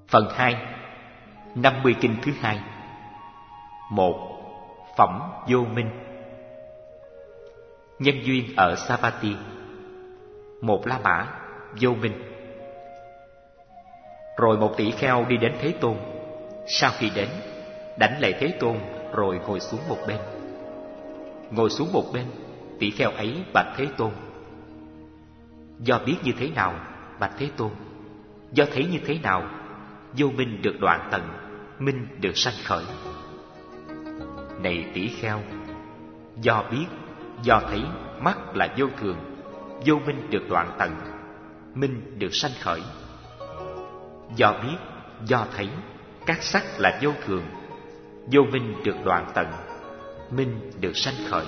Phần 2. 50 kinh thứ hai. 1. Phẩm vô minh. Nhân duyên ở Savatthi. Một La Mã vô minh. Rồi một tỷ kheo đi đến Thế Tôn. Sau khi đến, đảnh lễ Thế Tôn rồi ngồi xuống một bên. Ngồi xuống một bên, tỷ kheo ấy bạch Thế Tôn: do biết như thế nào, bạch Thế Tôn? Do thấy như thế nào, vô minh được đoạn tận, minh được sanh khởi? Này tỷ kheo, do biết, do thấy mắt là vô thường, vô minh được đoạn tận, minh được sanh khởi. Do biết, do thấy các sắc là vô thường, vô minh được đoạn tận, minh được sanh khởi.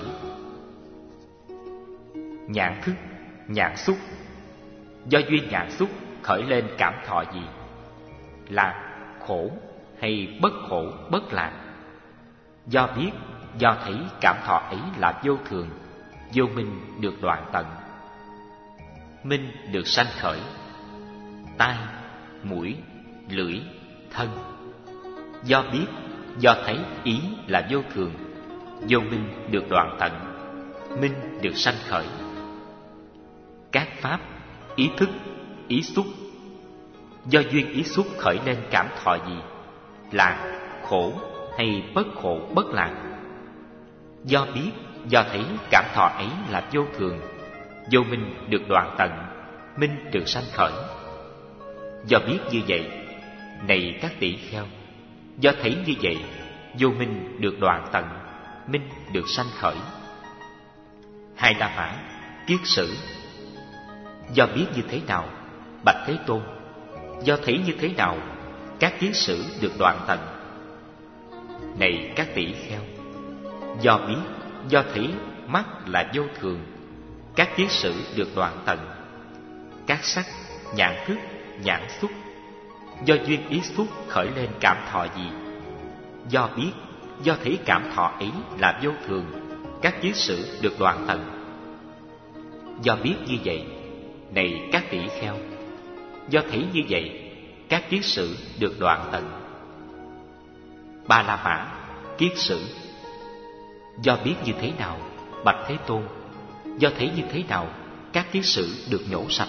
Nhãn thức, nhãn xúc. Do duyên nhãn xúc khởi lên cảm thọ gì? Lạc, khổ hay bất khổ, bất lạc? Do biết, do thấy cảm thọ ấy là vô thường, vô minh được đoạn tận, minh được sanh khởi. Tai, mũi, lưỡi, thân. Do biết, do thấy ý là vô thường, vô minh được đoạn tận, minh được sanh khởi. Các pháp, ý thức, ý xúc. Do duyên ý xúc khởi lên cảm thọ gì? Lạc, khổ hay bất khổ, bất lạc? Do biết, do thấy cảm thọ ấy là vô thường, vô minh được đoạn tận, minh được sanh khởi. Do biết như vậy, này các tỷ kheo, do thấy như vậy, vô minh được đoạn tận, minh được sanh khởi. Hai La Mã kiết sử. Do biết như thế nào, bạch Thế Tôn? Do thấy như thế nào, các kiết sử được đoạn tận? Này các tỷ kheo, do biết, do thấy mắt là vô thường, các kiết sử được đoạn tận. Các sắc, nhãn thức, nhãn xúc. Do duyên ý xúc khởi lên cảm thọ gì? Do biết, do thấy cảm thọ ấy là vô thường, các kiết sử được đoạn tận. Do biết như vậy, này các tỷ kheo, do thấy như vậy, các kiết sử được đoạn tận. Ba La Mã kiết sử. Do biết như thế nào, bạch Thế Tôn? Do thấy như thế nào, các kiết sử được nhổ sạch?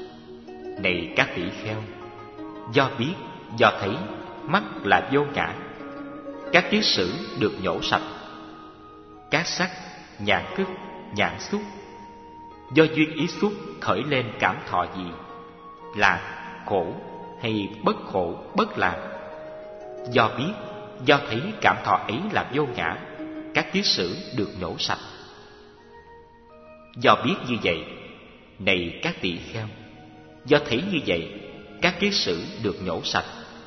Này các tỷ kheo, do biết, do thấy mắt là vô ngã, các kiết sử được nhổ sạch. Các sắc, nhãn thức, nhãn xúc. Do duyên ý xúc khởi lên cảm thọ gì? Lạc, khổ hay bất khổ, bất lạc? Do biết, do thấy cảm thọ ấy là vô ngã, các kiết sử được nhổ sạch. Do biết như vậy, này các tỷ kheo, do thấy như vậy, các kiết sử được nhổ sạch.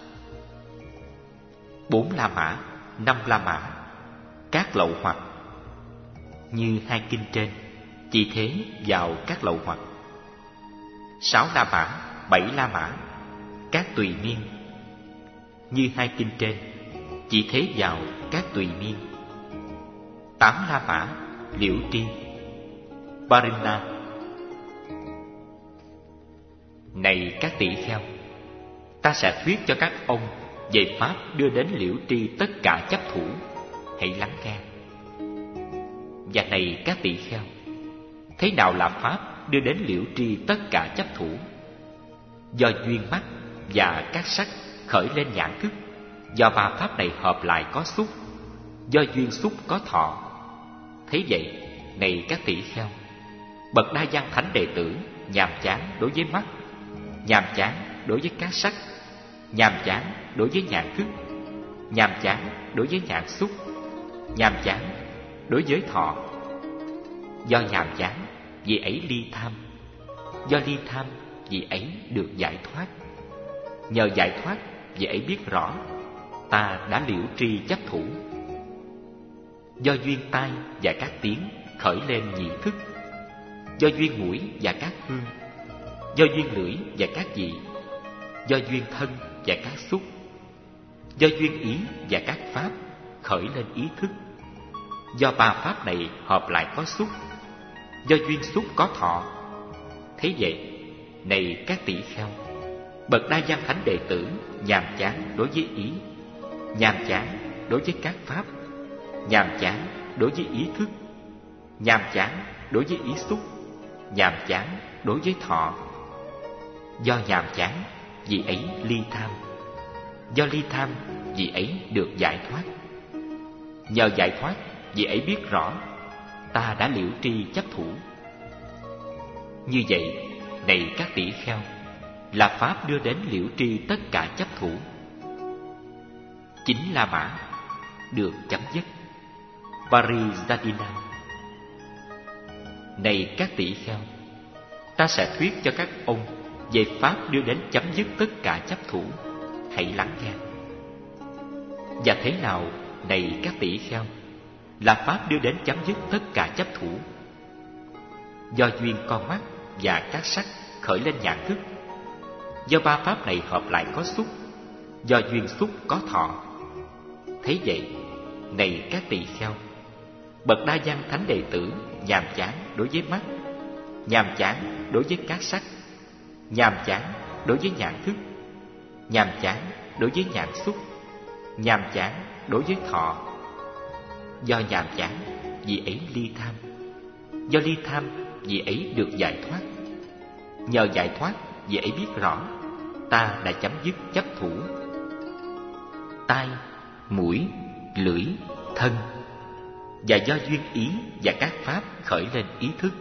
Bốn La Mã, năm La Mã các lậu hoặc. Như hai kinh trên, chỉ thế vào các lậu hoặc. Sáu La Mã, bảy La Mã các tùy miên. Như hai kinh trên, chỉ thế vào các tùy miên. Tám La Mã, liễu tri, Parinna. Này các tỷ kheo, ta sẽ thuyết cho các ông về pháp đưa đến liễu tri tất cả chấp thủ. Hãy lắng nghe. Và này các tỷ kheo, thế nào là pháp đưa đến liễu tri tất cả chấp thủ? Do duyên mắt và các sắc khởi lên nhãn thức, do ba pháp này hợp lại có xúc, do duyên xúc có thọ. Thế vậy, này các tỷ kheo, bậc Đa Văn thánh đệ tử nhàm chán đối với mắt, nhàm chán đối với các sắc, nhàm chán đối với nhãn thức, nhàm chán đối với nhãn xúc, nhàm chán đối với thọ. Do nhàm chán, vì ấy ly tham. Do ly tham, vì ấy được giải thoát. Nhờ giải thoát, vì ấy biết rõ ta đã liễu tri chấp thủ. Do duyên tai và các tiếng khởi lên nhị thức. Do duyên mũi và các hương. Do duyên lưỡi và các vị. Do duyên thân và các xúc. Do duyên ý và các pháp khởi lên ý thức. Do ba pháp này hợp lại có xúc. Do duyên xúc có thọ. Thế vậy, này các tỷ kheo, Bậc Đa Văn Thánh đệ tử nhàm chán đối với ý, nhàm chán đối với các pháp, nhàm chán đối với ý thức, nhàm chán đối với ý xúc, nhàm chán đối với thọ. Do nhàm chán, vì ấy ly tham. Do ly tham, vì ấy được giải thoát. Nhờ giải thoát, vì ấy biết rõ ta đã liễu tri chấp thủ. Như vậy, này các tỷ kheo, là pháp đưa đến liễu tri tất cả chấp thủ. Chính La Mã được chấm dứt. Parijadina. Này các tỷ kheo, ta sẽ thuyết cho các ông về pháp đưa đến chấm dứt tất cả chấp thủ. Hãy lắng nghe. Và thế nào, này các tỷ kheo, là pháp đưa đến chấm dứt tất cả chấp thủ? Do duyên con mắt và các sắc khởi lên nhãn thức. Do ba pháp này hợp lại có xúc. Do duyên xúc có thọ. Thế vậy, này các tỳ kheo, bậc Đa Văn Thánh đệ tử nhàm chán đối với mắt, nhàm chán đối với các sắc, nhàm chán đối với nhãn thức, nhàm chán đối với nhãn xúc, nhàm chán đối với thọ. Do nhàm chán, vì ấy ly tham. Do ly tham, vì ấy được giải thoát. Nhờ giải thoát, vì ấy biết rõ ta đã chấm dứt chấp thủ. Tai, mũi, lưỡi, thân. Và do duyên ý và các pháp khởi lên ý thức.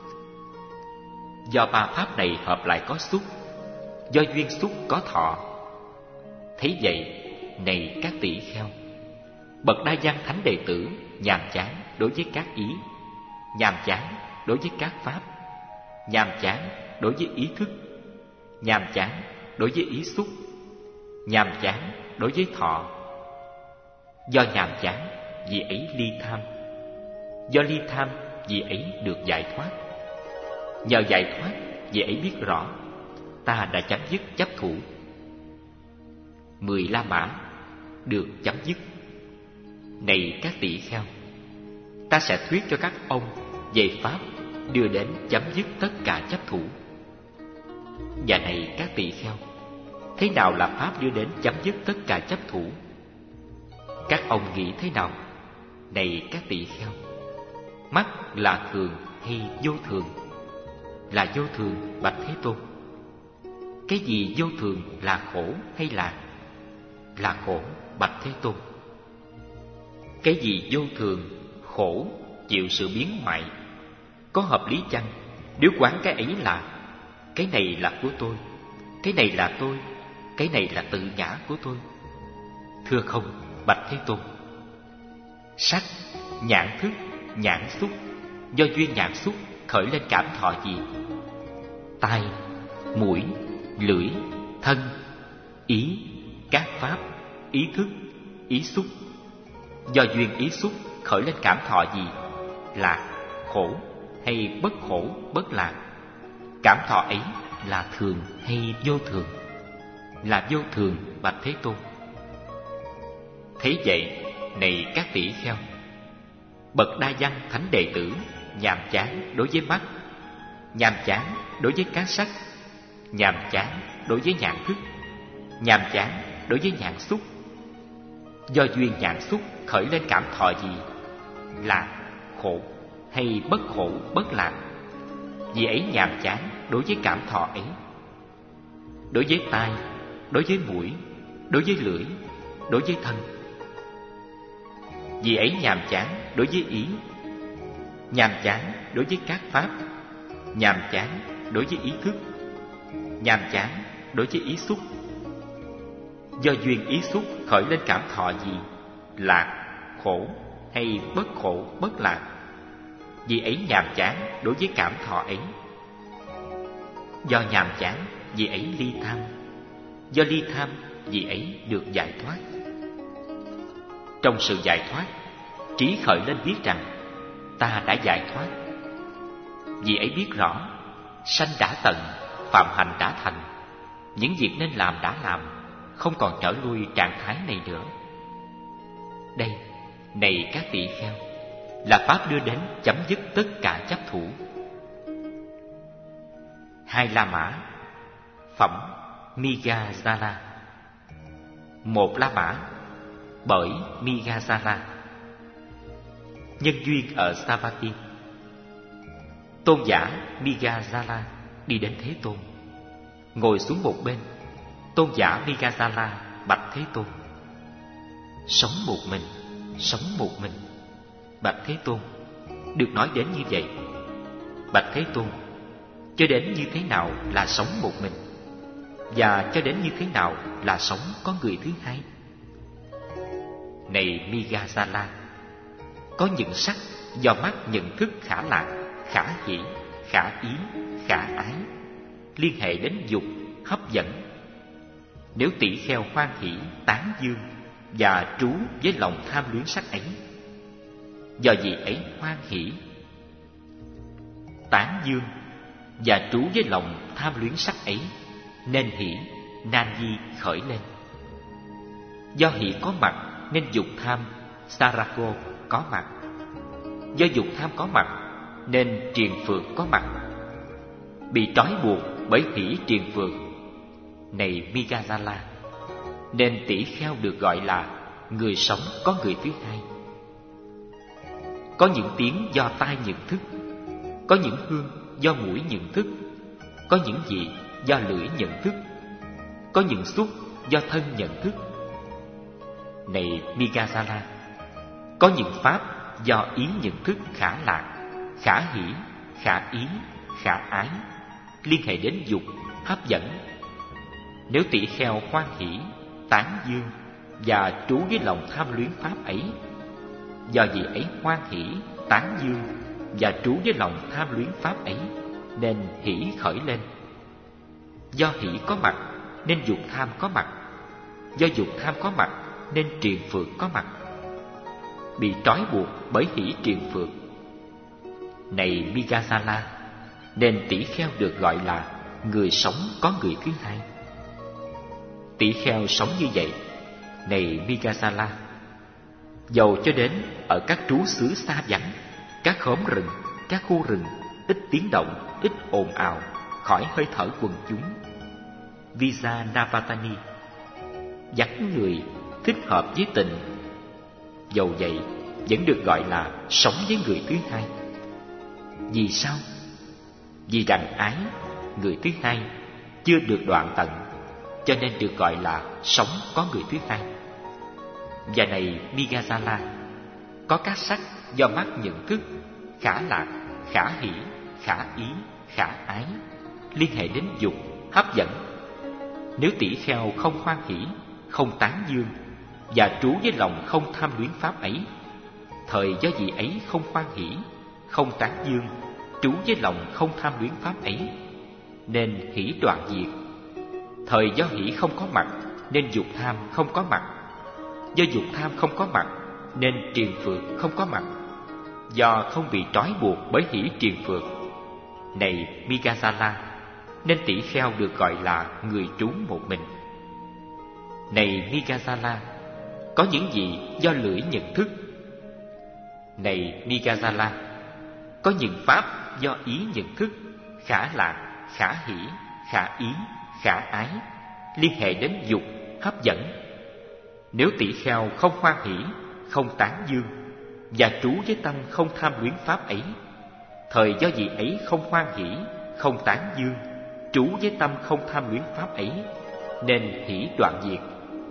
Do ba pháp này hợp lại có xúc. Do duyên xúc có thọ. Thế vậy, này các tỷ kheo, bậc Đa Văn Thánh đệ tử nhàm chán đối với các ý, nhàm chán đối với các pháp, nhàm chán đối với ý thức, nhàm chán đối với ý xúc, nhàm chán đối với thọ. Do nhàm chán, vì ấy ly tham. Do ly tham, vì ấy được giải thoát. Nhờ giải thoát, vì ấy biết rõ ta đã chấm dứt chấp thủ. 10 La Mã được chấm dứt. Này các tỷ kheo, ta sẽ thuyết cho các ông về pháp đưa đến chấm dứt tất cả chấp thủ. Và này các tỷ kheo, thế nào là pháp đưa đến chấm dứt tất cả chấp thủ? Các ông nghĩ thế nào? Này các tỷ kheo, mắt là thường hay vô thường? Là vô thường, bạch Thế Tôn. Cái gì vô thường, là khổ hay lạc? Là khổ, bạch Thế Tôn. Cái gì vô thường, khổ, chịu sự biến hoại? Có hợp lý chăng nếu quán cái ấy là cái này là của tôi, cái này là tôi, cái này là tự ngã của tôi? Thưa không, bạch Thế Tôn. Sắc, nhãn thức, nhãn xúc, do duyên nhãn xúc khởi lên cảm thọ gì? Tai, mũi, lưỡi, thân, ý, các pháp, ý thức, ý xúc. Do duyên ý xúc khởi lên cảm thọ gì? Lạc, khổ hay bất khổ, bất lạc? Cảm thọ ấy là thường hay vô thường? Là vô thường, bạch Thế Tôn. Thế vậy, này các tỷ kheo, bậc Đa Văn Thánh đệ tử nhàm chán đối với mắt, nhàm chán đối với các sắc, nhàm chán đối với nhãn thức, nhàm chán đối với nhãn xúc. Do duyên nhãn xúc khởi lên cảm thọ gì? Lạc, khổ hay bất khổ, bất lạc? Vì ấy nhàm chán đối với cảm thọ ấy. Đối với tai, đối với mũi, đối với lưỡi, đối với thân. Vì ấy nhàm chán đối với ý, nhàm chán đối với các pháp, nhàm chán đối với ý thức, nhàm chán đối với ý xúc. Do duyên ý xúc khởi lên cảm thọ gì? Lạc, khổ hay bất khổ, bất lạc? Vì ấy nhàm chán đối với cảm thọ ấy. Do nhàm chán, vì ấy ly tham. Do ly tham, vì ấy được giải thoát. Trong sự giải thoát, trí khởi lên biết rằng ta đã giải thoát. Vì ấy biết rõ sanh đã tận, phạm hành đã thành. Những việc nên làm đã làm, không còn trở lui trạng thái này nữa. Đây, này các tỷ kheo, là pháp đưa đến chấm dứt tất cả chấp thủ. 2 La Mã. Phẩm Migazala. Một La Mã bởi Migazala. Nhân duyên ở Savatthi. Tôn giả Migazala đi đến Thế Tôn, ngồi xuống một bên. Tôn giả Migazala bạch Thế Tôn: sống một mình, sống một mình. Bạch Thế Tôn: được nói đến như vậy. Bạch Thế Tôn: cho đến như thế nào là sống một mình, và cho đến như thế nào là sống có người thứ hai? Này Migazala, có những sắc do mắt nhận thức khả lạc, khả hỷ, khả ý, khả ái, liên hệ đến dục, hấp dẫn. Nếu tỷ kheo hoan hỷ, tán dương và trú với lòng tham luyến sắc ấy, do gì ấy hoan hỷ, tán dương và trú với lòng tham luyến sắc ấy, nên hỷ, nan di khởi lên. Do hỷ có mặt nên dục tham, sarako có mặt. Do dục tham có mặt nên triền phược có mặt. Bị trói buộc bởi hỷ triền phược, này Migazala, nên tỷ kheo được gọi là người sống có người thứ hai. Có những tiếng do tai nhận thức, có những hương do mũi nhận thức, có những vị do lưỡi nhận thức, có những xúc do thân nhận thức. Này Migazala, có những pháp do ý nhận thức khả lạc, khả hỷ, khả ý, khả ái, liên hệ đến dục, hấp dẫn. Nếu tỷ kheo hoan hỷ, tán dương và trú với lòng tham luyến pháp ấy, do gì ấy hoan hỷ, tán dương và trú với lòng tham luyến pháp ấy, nên hỷ khởi lên. Do hỷ có mặt nên dục tham có mặt. Do dục tham có mặt nên triền phược có mặt. Bị trói buộc bởi hỷ triền phược, này Migazala, nên tỷ kheo được gọi là người sống có người thứ hai. Tỷ kheo sống như vậy, này Migazala, dầu cho đến ở các trú xứ xa vắng, các khóm rừng, các khu rừng ít tiếng động, ít ồn ào, khỏi hơi thở quần chúng, Vijanavatani, vắng người, thích hợp với tình, dầu vậy vẫn được gọi là sống với người thứ hai. Vì sao? Vì đành ái, người thứ hai, chưa được đoạn tận, cho nên được gọi là sống có người thứ hai. Và này Migazala, có các sắc do mắt nhận thức, khả lạc, khả hỷ, khả ý, khả ái, liên hệ đến dục, hấp dẫn. Nếu tỷ kheo không hoan hỷ, không tán dương và trú với lòng không tham luyến pháp ấy, thời do vị ấy không hoan hỷ, không tán dương, trú với lòng không tham luyến pháp ấy, nên hỷ đoạn diệt. Thời do hỷ không có mặt nên dục tham không có mặt. Do dục tham không có mặt nên triền phược không có mặt. Do không bị trói buộc bởi hỷ triền phược, này Migazala, nên tỷ kheo được gọi là người trú một mình. Này Migazala, có những gì do lưỡi nhận thức. Này Migazala, có những pháp do ý nhận thức, khả lạc, khả hỷ, khả ý, khả ái, liên hệ đến dục, hấp dẫn. Nếu tỷ kheo không hoan hỷ, không tán dương và trú với tâm không tham luyến pháp ấy, thời do vị ấy không hoan hỷ, không tán dương, trú với tâm không tham luyến pháp ấy, nên hỷ đoạn diệt.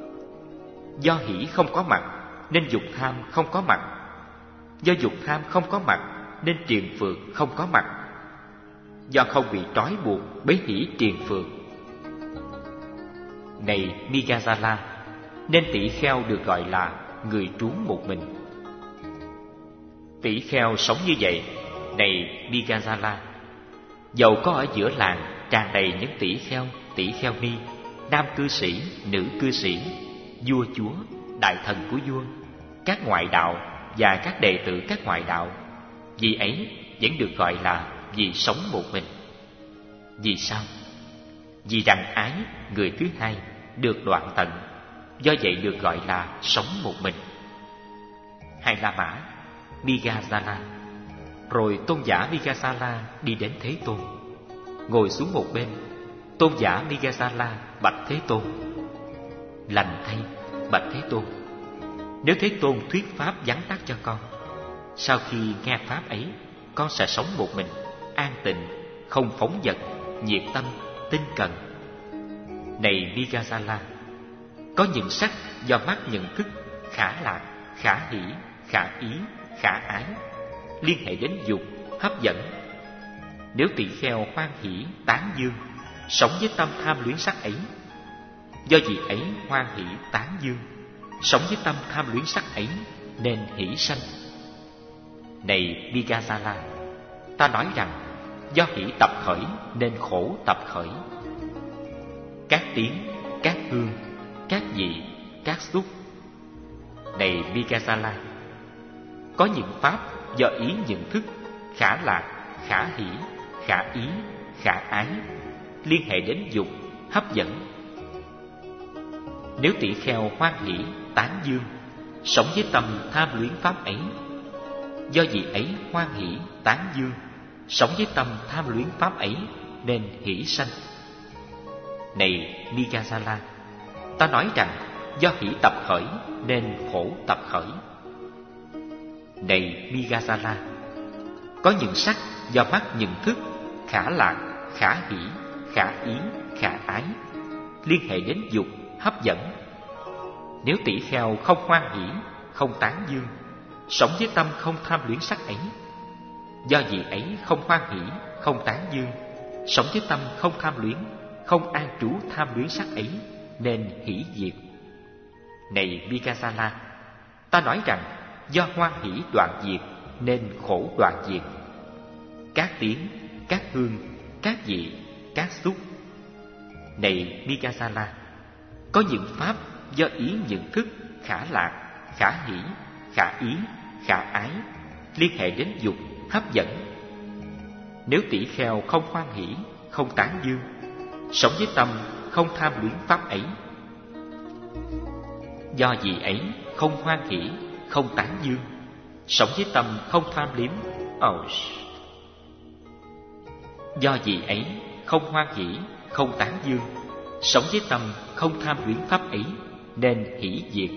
Do hỷ không có mặt nên dục tham không có mặt. Do dục tham không có mặt nên triền phược không có mặt. Do không bị trói buộc bởi hỷ triền phược, này Migazala, nên tỷ kheo được gọi là người trú một mình. Tỷ kheo sống như vậy, này Migazala, dầu có ở giữa làng tràn đầy những tỷ kheo ni, nam cư sĩ, nữ cư sĩ, vua chúa, đại thần của vua, các ngoại đạo và các đệ tử các ngoại đạo, vì ấy vẫn được gọi là vì sống một mình. Vì sao? Vì đặng ái, người thứ hai, được đoạn tận, do vậy được gọi là sống một mình. Hai La Mã, Migazala. Rồi tôn giả Migazala đi đến Thế Tôn, ngồi xuống một bên. Tôn giả Migasala bạch Thế Tôn: Lành thay, bạch Thế Tôn, nếu Thế Tôn thuyết pháp vắn tắt cho con, sau khi nghe pháp ấy, con sẽ sống một mình, an tịnh, không phóng dật, nhiệt tâm, tinh cần. Này Migasala, có những sắc do mắt nhận thức khả lạc, khả hỷ, khả ý, khả ái, liên hệ đến dục, hấp dẫn. Nếu tỳ kheo hoan hỷ, tán dương, sống với tâm tham luyến sắc ấy, do vì ấy hoan hỷ, tán dương, sống với tâm tham luyến sắc ấy, nên hỷ sanh. Này Migasala, ta nói rằng do hỷ tập khởi nên khổ tập khởi. Các tiếng, các hương, các vị, các xúc. Này Migasala, có những pháp do ý nhận thức khả lạc, khả hỷ, khả ý, khả ái, liên hệ đến dục, hấp dẫn. Nếu tỷ kheo hoan hỷ, tán dương, sống với tâm tham luyến pháp ấy, do vì ấy hoan hỷ, tán dương, sống với tâm tham luyến pháp ấy, nên hỷ sanh. Này Migasala, ta nói rằng do hỷ tập khởi nên khổ tập khởi. Này Migasala, có những sắc do mắt nhận thức khả lạc, khả hỷ, khả ý, khả ái, liên hệ đến dục, hấp dẫn. Nếu tỷ kheo không hoan hỷ, không tán dương, sống với tâm không tham luyến sắc ấy, do vì ấy không hoan hỷ, không tán dương, sống với tâm không tham luyến, không an trú tham luyến sắc ấy, nên hỷ diệt. Này Migasala, ta nói rằng do hoan hỷ đoạn diệt nên khổ đoạn diệt. Các tiếng, các hương, các vị, các xúc. Này Migasala, có những pháp do ý nhận thức khả lạc, khả hỷ, khả ý, khả ái, liên hệ đến dục, hấp dẫn. Nếu tỷ kheo không hoan hỷ, không tán dương, sống với tâm không tham luyến pháp ấy, do vì ấy không hoan hỷ, không tán dương, sống với tâm không tham liếm. Do vì ấy không hoan hỷ, không tán dương, sống với tâm không tham luyến pháp ấy, nên hỷ diệt.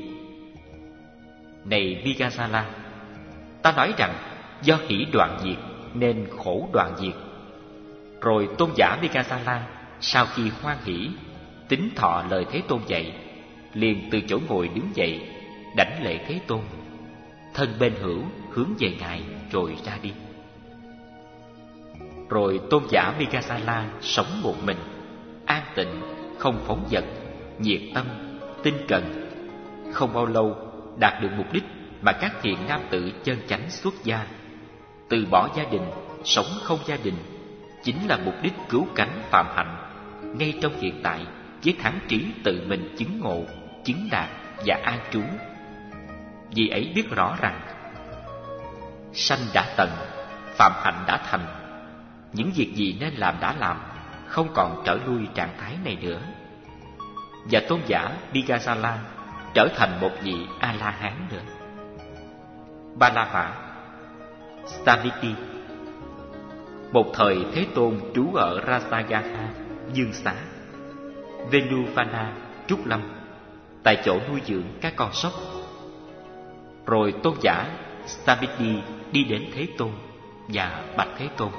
Này Migasala, ta nói rằng do hỷ đoạn diệt nên khổ đoạn diệt. Rồi tôn giả Migasala sau khi hoan hỷ, tín thọ lời Thế Tôn dạy, liền từ chỗ ngồi đứng dậy, đảnh lễ Thế Tôn, thân bên hữu hướng về Ngài rồi ra đi. Rồi tôn giả Migasala sống một mình, an tịnh, không phóng dật, nhiệt tâm, tinh cần. Không bao lâu đạt được mục đích mà các thiện nam tử chân chánh xuất gia, từ bỏ gia đình, sống không gia đình, chính là mục đích cứu cánh phạm hạnh ngay trong hiện tại, với thắng trí tự mình chứng ngộ, chứng đạt và an trú. Vì ấy biết rõ rằng sanh đã tận, phạm hạnh đã thành, những việc gì nên làm đã làm, không còn trở lui trạng thái này nữa. Và tôn giả Migasala trở thành một vị A-la-hán nữa. Ba La Mã Samiti. Một thời Thế Tôn trú ở Rasagha, Dương Xá, Venuvana, Trúc Lâm, tại chỗ nuôi dưỡng các con sóc. Rồi tôn giả Samiti đi đến Thế Tôn và bạch Thế Tôn: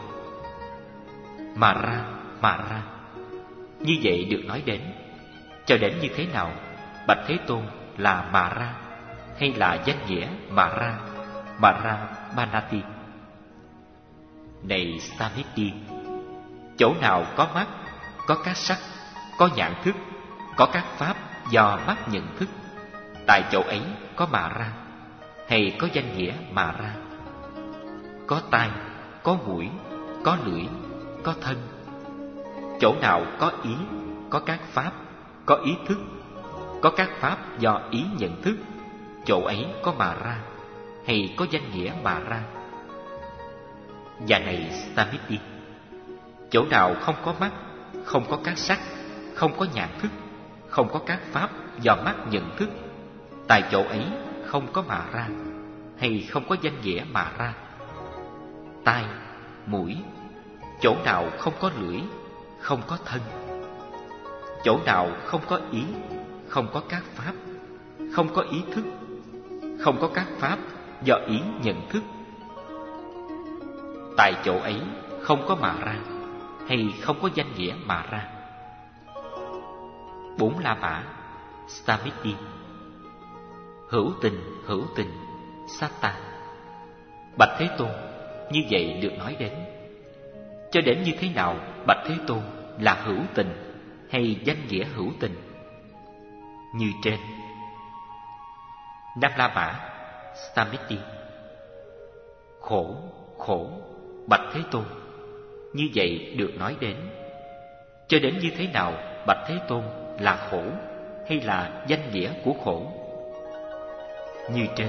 Mara, như vậy được nói đến, cho đến như thế nào? Bạch Thế Tôn, là Mara hay là danh nghĩa Mara Banati? Này Samiti, chỗ nào có mắt, có các sắc, có nhãn thức, có các pháp do mắt nhận thức, tại chỗ ấy có Mara hay có danh nghĩa Mara. Có tai, có mũi, có lưỡi, có thân. Chỗ nào có ý, có các pháp, có ý thức, có các pháp do ý nhận thức, chỗ ấy có Mara hay có danh nghĩa Mara. Và này Samiti, chỗ nào không có mắt, không có các sắc, không có nhãn thức, không có các pháp do mắt nhận thức, tại chỗ ấy không có Mara hay không có danh nghĩa Mara. Tai, mũi, chỗ nào không có lưỡi, không có thân, chỗ nào không có ý, không có các pháp, không có ý thức, không có các pháp do ý nhận thức, tại chỗ ấy không có mà ra, hay không có danh nghĩa mà ra. 4 La Mã Samiti. Hữu tình Satta. Bạch Thế Tôn, như vậy được nói đến. Cho đến như thế nào Bạch Thế Tôn là hữu tình hay danh nghĩa hữu tình? Như trên. 5 La Mã Samiti. Khổ Bạch Thế Tôn, như vậy được nói đến. Cho đến như thế nào Bạch Thế Tôn là khổ hay là danh nghĩa của khổ? Như trên.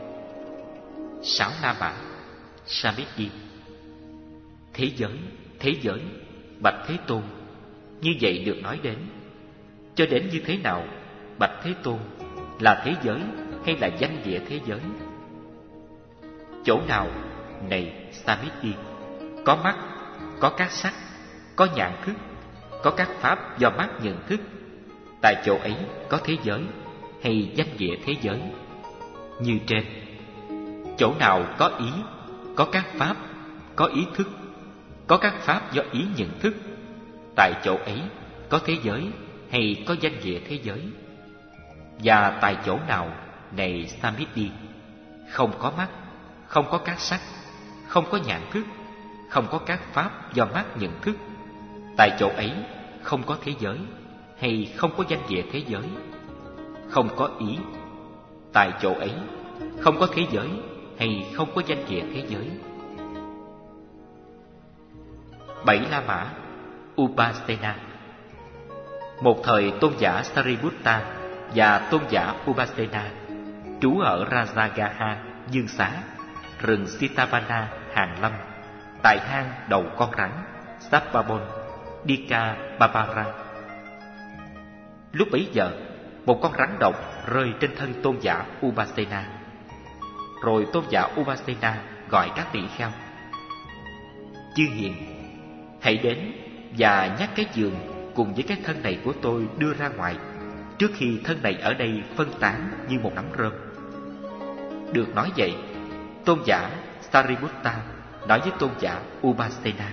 6 La Mã Samiti. Thế giới Bạch Thế Tôn, như vậy được nói đến. Cho đến như thế nào Bạch Thế Tôn là thế giới hay là danh nghĩa thế giới? Chỗ nào này Samiti có mắt, có các sắc, có nhãn thức, có các pháp do mắt nhận thức, tại chỗ ấy có thế giới hay danh nghĩa thế giới? Như trên. Chỗ nào có ý, có các pháp, có ý thức, có các pháp do ý nhận thức, tại chỗ ấy có thế giới hay có danh nghĩa thế giới? Và tại chỗ nào này Samiti không có mắt, không có các sắc, không có nhãn thức, không có các pháp do mắt nhận thức, tại chỗ ấy không có thế giới hay không có danh nghĩa thế giới? Không có ý, tại chỗ ấy không có thế giới hay không có danh nghĩa thế giới? 7 La Mã Upasena. Một thời tôn giả Sariputta và tôn giả Upasena trú ở Rajagaha Dương Xá, rừng Sitavana Hàng Lâm, tại hang đầu con rắn Sappabon Dika Babara. Lúc bấy giờ, một con rắn độc rơi trên thân tôn giả Upasena. Rồi tôn giả Upasena gọi các tỷ kheo: Chư hiền, hãy đến và nhắc cái giường cùng với cái thân này của tôi đưa ra ngoài, trước khi thân này ở đây phân tán như một nắm rơm. Được nói vậy, tôn giả Sariputta nói với tôn giả Upasena: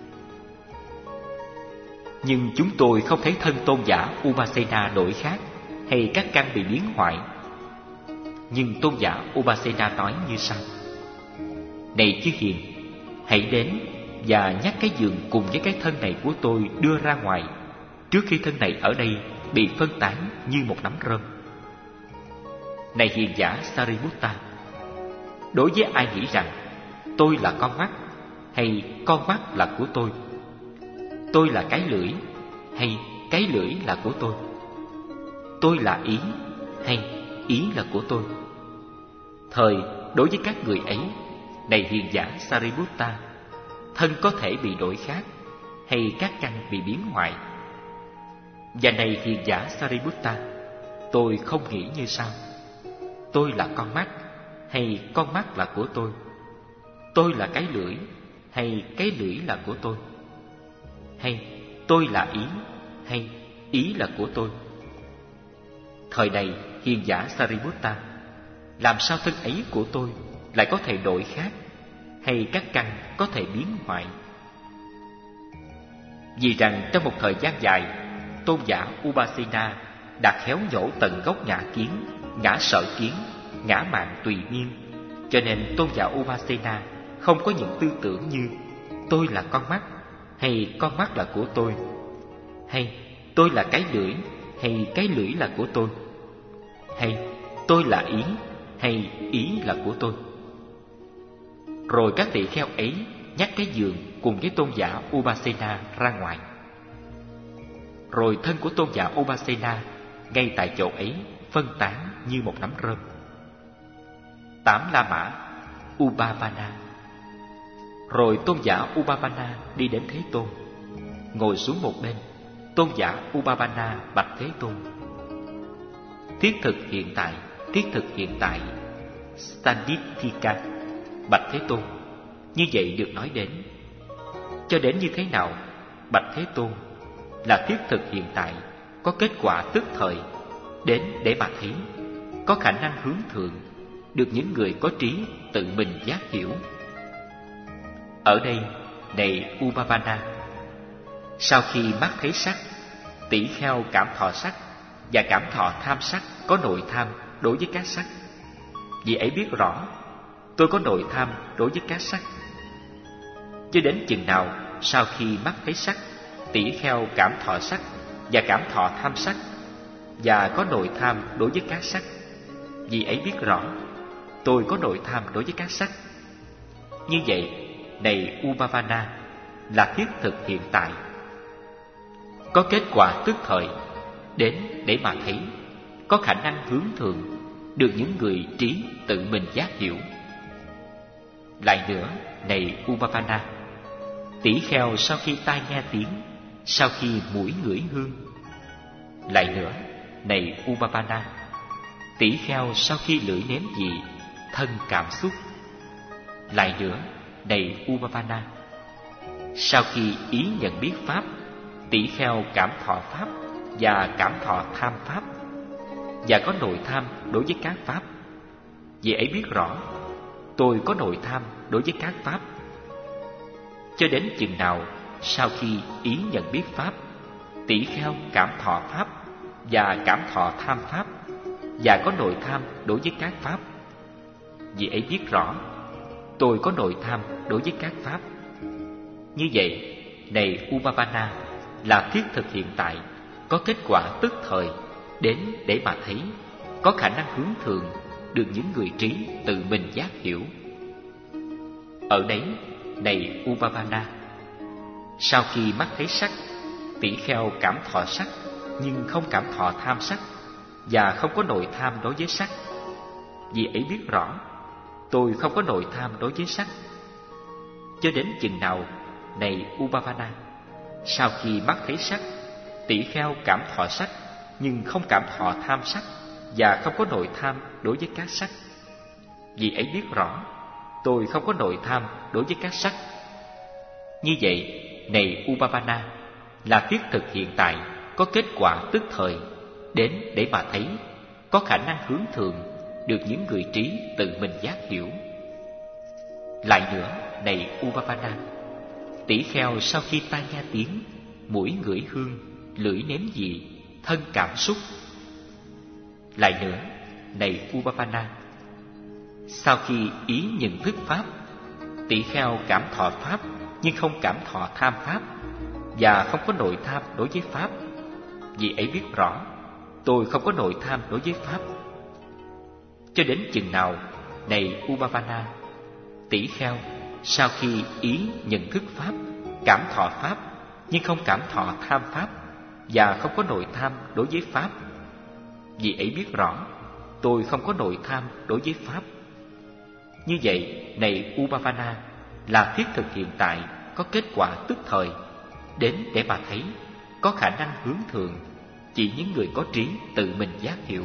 Nhưng chúng tôi không thấy thân tôn giả Upasena đổi khác hay các căn bị biến hoại. Nhưng tôn giả Upasena nói như sau: Này chư hiền, hãy đến và nhắc cái giường cùng với cái thân này của tôi đưa ra ngoài, trước khi thân này ở đây bị phân tán như một nắm rơm. Này hiền giả Sariputta, đối với ai nghĩ rằng tôi là con mắt hay con mắt là của tôi là cái lưỡi hay cái lưỡi là của tôi là ý hay ý là của tôi? Thời đối với các người ấy, này hiền giả Sariputta, thân có thể bị đổi khác hay các căn bị biến hoại. Và này hiền giả Sariputta, tôi không nghĩ như sau: tôi là con mắt hay con mắt là của tôi là cái lưỡi hay cái lưỡi là của hay tôi là ý hay ý là của tôi? Thời này hiền giả Sariputta, làm sao thân ấy của tôi lại có thể đổi khác hay các căn có thể biến hoại? Vì rằng trong một thời gian dài, tôn giả Upasena đã khéo nhổ tận gốc ngã kiến, ngã sở kiến, ngã mạn tùy miên, cho nên tôn giả Upasena không có những tư tưởng như tôi là con mắt hay con mắt là của tôi, hay tôi là cái lưỡi hay cái lưỡi là của tôi, hay tôi là ý hay ý là của tôi. Rồi các tỳ kheo ấy nhắc cái giường cùng với tôn giả Upasena ra ngoài. Rồi thân của tôn giả Upasena ngay tại chỗ ấy phân tán như một nắm rơm. 8 La Mã Ubavana. Rồi tôn giả Ubavana đi đến Thế Tôn, ngồi xuống một bên. Tôn giả Ubavana bạch Thế Tôn: Thiết thực hiện tại Sandithika. Bạch Thế Tôn, như vậy được nói đến. Cho đến như thế nào Bạch Thế Tôn là thiết thực hiện tại có kết quả tức thời, đến để mà thấy, có khả năng hướng thượng, được những người có trí tự mình giác hiểu. Ở đây, này Ubavana, sau khi mắt thấy sắc, tỷ kheo cảm thọ sắc và cảm thọ tham sắc có nội tham đối với các sắc. Vì ấy biết rõ, tôi có nội tham đối với các sắc. Cho đến chừng nào sau khi mắt thấy sắc, tỷ kheo cảm thọ sắc và cảm thọ tham sắc và có nội tham đối với các sắc. Vì ấy biết rõ, tôi có nội tham đối với các sắc. Như vậy, này Ubavana, là thiết thực hiện tại, có kết quả tức thời, đến để mà thấy, có khả năng hướng thượng, được những người trí tự mình giác hiểu. Lại nữa, này Ubavana, tỷ kheo sau khi tai nghe tiếng, sau khi mũi ngửi hương. Lại nữa, này Ubavana, tỷ kheo sau khi lưỡi nếm vị, thân cảm xúc. Lại nữa, này Ubavana, sau khi ý nhận biết pháp, tỷ kheo cảm thọ pháp và cảm thọ tham pháp, và có nội tham đối với các pháp. Vì ấy biết rõ, tôi có nội tham đối với các pháp. Cho đến chừng nào sau khi ý nhận biết pháp, tỷ kheo cảm thọ pháp và cảm thọ tham pháp, và có nội tham đối với các pháp. Vì ấy biết rõ, tôi có nội tham đối với các pháp. Như vậy, này Ubavana, là thiết thực hiện tại, có kết quả tức thời, đến để mà thấy, có khả năng hướng thượng, được những người trí tự mình giác hiểu. Ở đấy, này Ubavana, sau khi mắt thấy sắc, tỷ kheo cảm thọ sắc nhưng không cảm thọ tham sắc và không có nội tham đối với sắc. Vì ấy biết rõ, tôi không có nội tham đối với sắc. Cho đến chừng nào, này Ubavana, sau khi mắt thấy sắc, tỷ kheo cảm thọ sắc nhưng không cảm thọ tham sắc và không có nội tham đối với các sắc. Vì ấy biết rõ, tôi không có nội tham đối với các sắc. Như vậy, này Ubavana, là thiết thực hiện tại, có kết quả tức thời, đến để mà thấy, có khả năng hướng thượng, được những người trí tự mình giác hiểu. Lại nữa, này Ubavana, tỷ kheo sau khi tai nghe tiếng, mũi ngửi hương, lưỡi nếm vị, thân cảm xúc. Lại nữa, này Ubavana, sau khi ý nhận thức pháp, tỷ kheo cảm thọ pháp nhưng không cảm thọ tham pháp và không có nội tham đối với pháp. Vì ấy biết rõ, tôi không có nội tham đối với pháp. Cho đến chừng nào, này Ubavana, tỷ kheo sau khi ý nhận thức pháp, cảm thọ pháp nhưng không cảm thọ tham pháp và không có nội tham đối với pháp. Vì ấy biết rõ, tôi không có nội tham đối với pháp. Như vậy, này Ubavana, là thiết thực hiện tại, có kết quả tức thời, đến để mà thấy, có khả năng hướng thượng, chỉ những người có trí tự mình giác hiểu.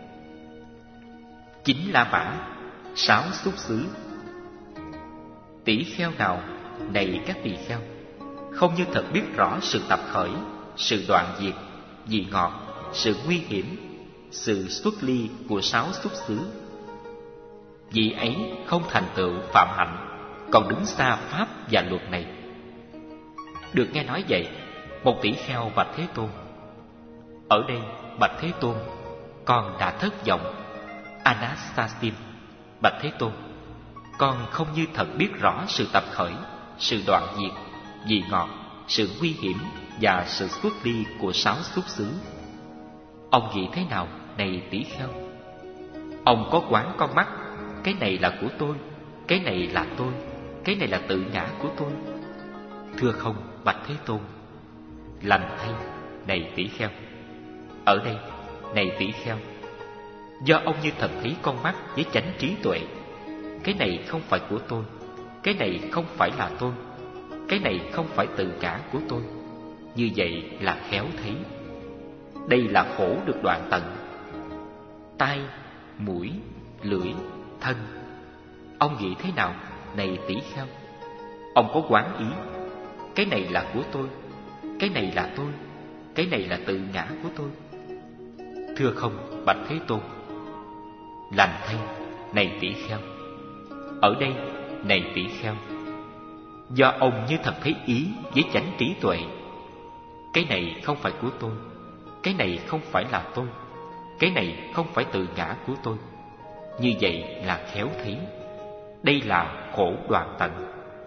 9 La Mã, 6 xúc xứ. Tỷ kheo nào, này các tỳ kheo, không như thật biết rõ sự tập khởi, sự đoạn diệt, vị ngọt, sự nguy hiểm, sự xuất ly của 6 xúc xứ, vị ấy không thành tựu phạm hạnh, còn đứng xa pháp và luật này. Được nghe nói vậy, một tỷ kheo bạch Thế Tôn: ở đây, bạch Thế Tôn, con đã thất vọng. Anastasim: bạch Thế Tôn, con không như thật biết rõ sự tập khởi, sự đoạn diệt, vị ngọt, sự nguy hiểm và sự xuất ly của 6 xúc xứ. Ông nghĩ thế nào, này tỷ kheo? Ông có quán con mắt, cái này là của tôi, cái này là tôi, cái này là tự ngã của tôi. Thưa không, bạch Thế Tôn. Lành thay, này tỷ kheo. Ở đây, này tỷ kheo, do ông như thật thấy con mắt với chánh trí tuệ, cái này không phải của tôi, cái này không phải là tôi, cái này không phải tự ngã của tôi. Như vậy là khéo thấy. Đây là khổ được đoạn tận. Tai, mũi, lưỡi, thân. Ông nghĩ thế nào, này tỷ kheo? Ông có quán ý, cái này là của tôi, cái này là tôi, cái này là tự ngã của tôi. Thưa không, bạch Thế Tôn. Lành thay, này tỷ kheo. Ở đây, này tỷ kheo, do ông như thật thấy ý với chánh trí tuệ. Cái này không phải của tôi, cái này không phải là tôi, cái này không phải tự ngã của tôi. Như vậy là khéo thấy. Đây là khổ đoạn tận.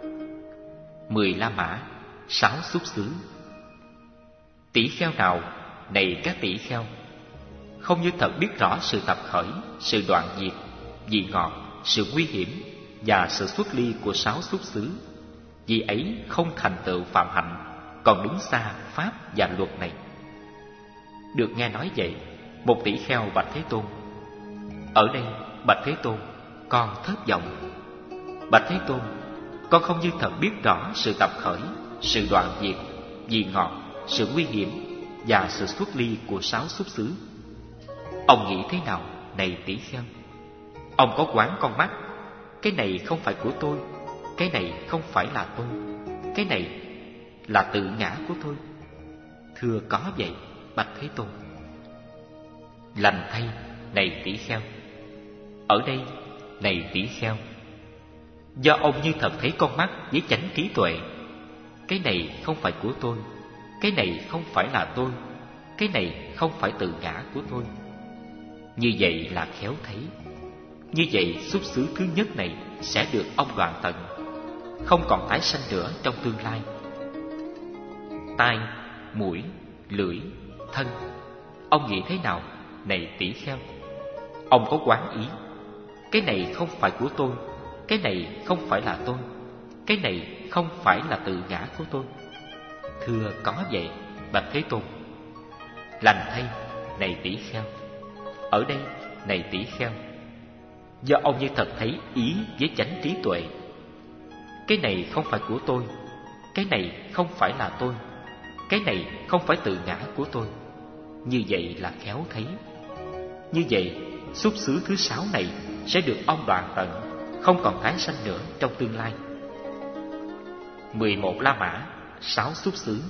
10 La Mã, 6 xúc xứ. Tỷ kheo nào, này các tỷ kheo, không như thật biết rõ sự tập khởi, sự đoạn diệt, vị ngọt, sự nguy hiểm và sự xuất ly của 6 xúc xứ, vì ấy không thành tựu phạm hạnh, còn đứng xa pháp và luật này. Được nghe nói vậy, một tỷ kheo bạch Thế Tôn. Ở đây, bạch Thế Tôn, con thất vọng. Bạch Thế Tôn, con không như thật biết rõ sự tập khởi, sự đoạn diệt, vị ngọt, sự nguy hiểm và sự xuất ly của 6 xúc xứ. Ông nghĩ thế nào, này tỷ kheo? Ông có quán con mắt, cái này không phải của tôi, cái này không phải là tôi, cái này là tự ngã của tôi. Thưa có vậy, bạch Thế Tôn. Lành thay, này tỷ kheo. Ở đây, này tỷ kheo, do ông như thật thấy con mắt với chánh trí tuệ. Cái này không phải của tôi, cái này không phải là tôi, cái này không phải tự ngã của tôi. Như vậy là khéo thấy. Như vậy xúc xứ thứ nhất này sẽ được ông đoạn tận, không còn tái sanh nữa trong tương lai. Tai, mũi, lưỡi, thân, ông nghĩ thế nào, này tỷ kheo? Ông có quán ý, cái này không phải của tôi, cái này không phải là tôi, cái này không phải là tự ngã của tôi. Thưa có vậy, bạch Thế Tôn. Lành thay, này tỷ kheo. Ở đây, này tỷ kheo, do ông như thật thấy ý với chánh trí tuệ. Cái này không phải của tôi, cái này không phải là tôi, cái này không phải tự ngã của tôi. Như vậy là khéo thấy. Như vậy xúc xứ thứ 6 này sẽ được ông đoạn tận, không còn tái sanh nữa trong tương lai. 11 La Mã, 6 xúc xứ.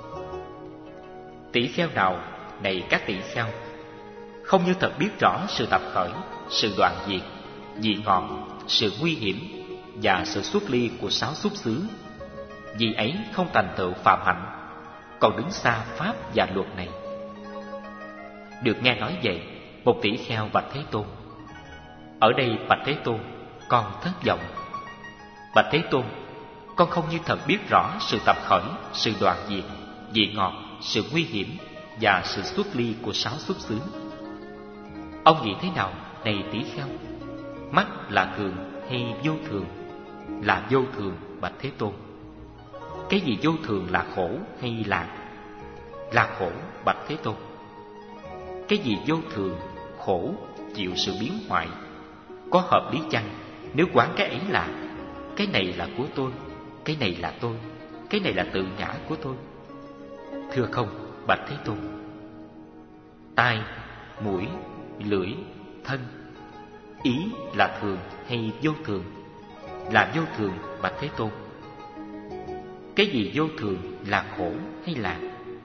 Tỷ kheo nào, này các tỷ kheo, không như thật biết rõ sự tập khởi, sự đoạn diệt, vị ngọt, sự nguy hiểm và sự xuất ly của 6 xúc xứ, vì ấy không thành tựu phạm hạnh, còn đứng xa pháp và luật này. Được nghe nói vậy, một tỷ kheo bạch Thế Tôn. Ở đây, bạch Thế Tôn, con thất vọng. Bạch Thế Tôn, con không như thật biết rõ sự tập khởi, sự đoạn diệt, vị ngọt, sự nguy hiểm và sự xuất ly của 6 xúc xứ. Ông nghĩ thế nào, này tỷ kheo? Mắt là thường hay vô thường? Là vô thường, bạch Thế Tôn. Cái gì vô thường là khổ hay lạc? Là khổ, bạch Thế Tôn. Cái gì vô thường, khổ, chịu sự biến hoại? Có hợp lý chăng nếu quán cái ấy là cái này là của tôi, cái này là tôi, cái này là tự ngã của tôi? Thưa không, bạch Thế Tôn. Tai, mũi, lưỡi, thân, ý là thường hay vô thường? Là vô thường, bạch Thế Tôn. Cái gì vô thường là khổ hay lạc?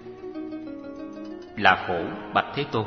Là khổ, bạch Thế Tôn.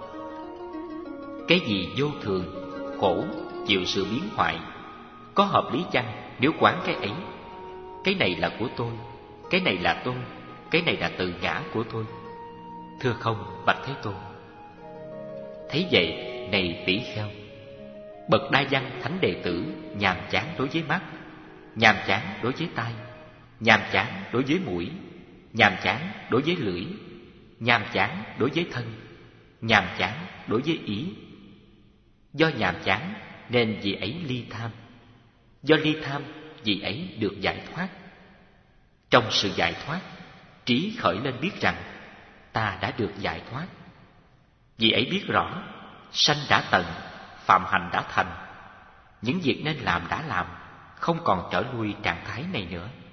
Cái gì vô thường, khổ, chịu sự biến hoại? Có hợp lý chăng nếu quán cái ấy? Cái này là của tôi, cái này là tôi, cái này là tự ngã của tôi. Thưa không, bạch Thế Tôn. Thấy vậy, này tỷ kheo, bậc đa văn thánh đệ tử nhàm chán đối với mắt, nhàm chán đối với tai, nhàm chán đối với mũi, nhàm chán đối với lưỡi, nhàm chán đối với thân, nhàm chán đối với ý. Do nhàm chán nên vị ấy ly tham, do ly tham vị ấy được giải thoát. Trong sự giải thoát, trí khởi lên biết rằng ta đã được giải thoát. Vì ấy biết rõ sanh đã tận, phạm hành đã thành, những việc nên làm đã làm, không còn trở lui trạng thái này nữa.